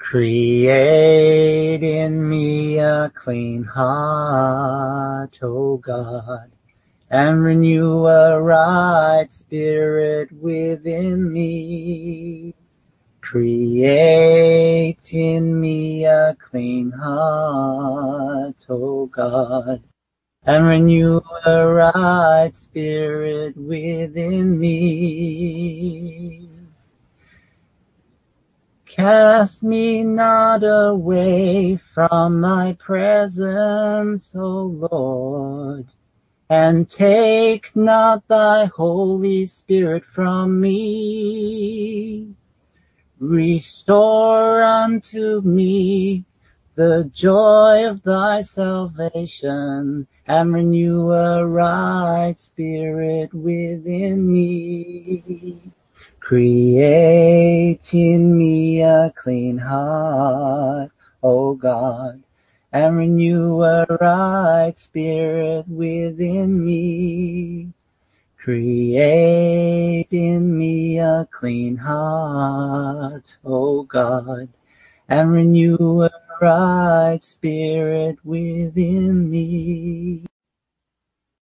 Create in me a clean heart, O God, and renew a right spirit within me. Create in me a clean heart, O God, and renew a right spirit within me. Cast me not away from thy presence, O Lord, and take not thy Holy Spirit from me. Restore unto me the joy of thy salvation, and renew a right spirit within me. Create in me a clean heart, O God, and renew a right spirit within me. Create in me a clean heart, O God, and renew a right spirit within me.